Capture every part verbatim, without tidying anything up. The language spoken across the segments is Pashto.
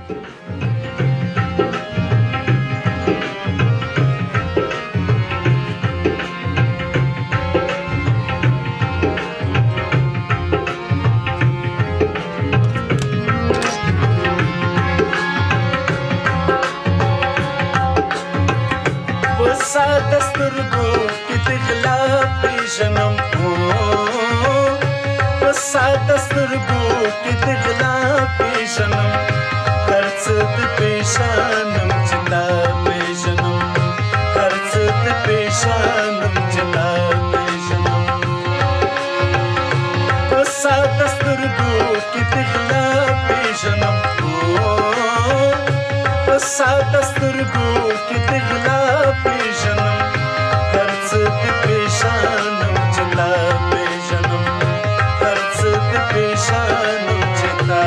ساده سترګو کې د غلا پیژنم په ساده سترګو کې د غلا پیژنم هر څه د پیژنم چې تا پیژنم هر څه د پیژنم چې تا پیژنم په ساده سترګو کې د غلا پیژنم په ساده سترګو کې د غلا پیژنم هر څه د پیژنم چې تا پیژنم هر څه د پیژنم چې تا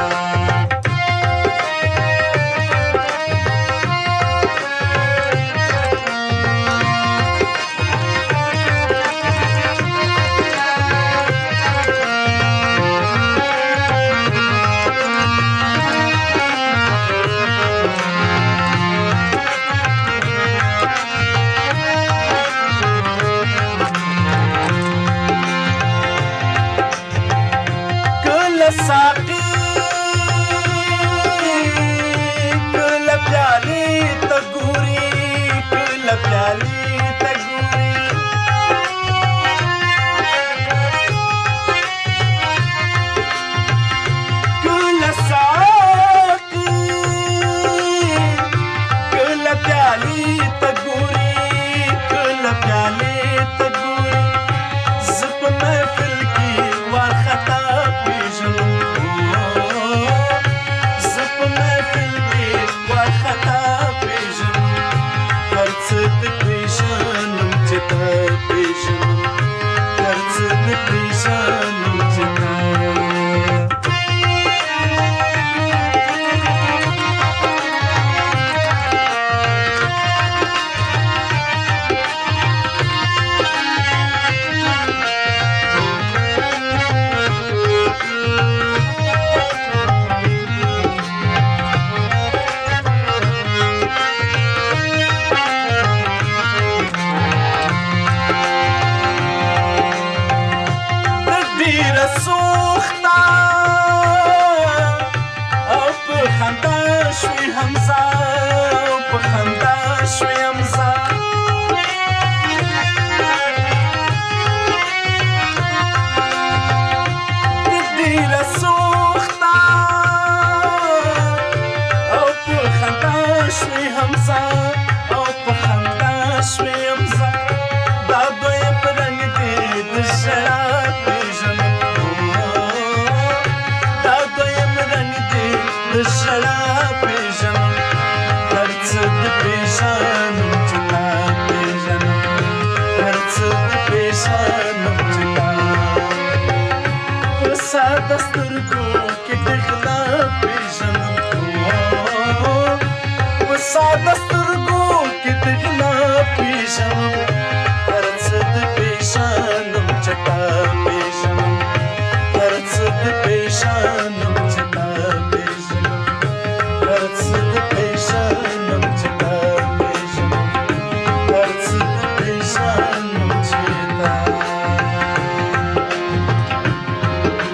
ساقي کله پیالې ته ګوري کله پیالې ته ګوري کله ساقي کله پیالې ته ګوري کله پیالې ته ګوري زه په محفل کې وارخطا پیژنم سوخته او په خندا شوي حمزه او په خندا شوي حمزه د ډېره سوخته او په خندا شوي حمزه او په خندا شوي حمزه دا دوی په رنګ دي د ژړا د ژړا پیژنم هر څه د پیژنم چې تا پیژنم هر څه د پیژنم چې تا په ساده سترګو کې د غلا پیژنم په ساده سترګو کې د غلا پیژنم هر څه د پیژنم چې تا پیژنم هر څه د پیژنم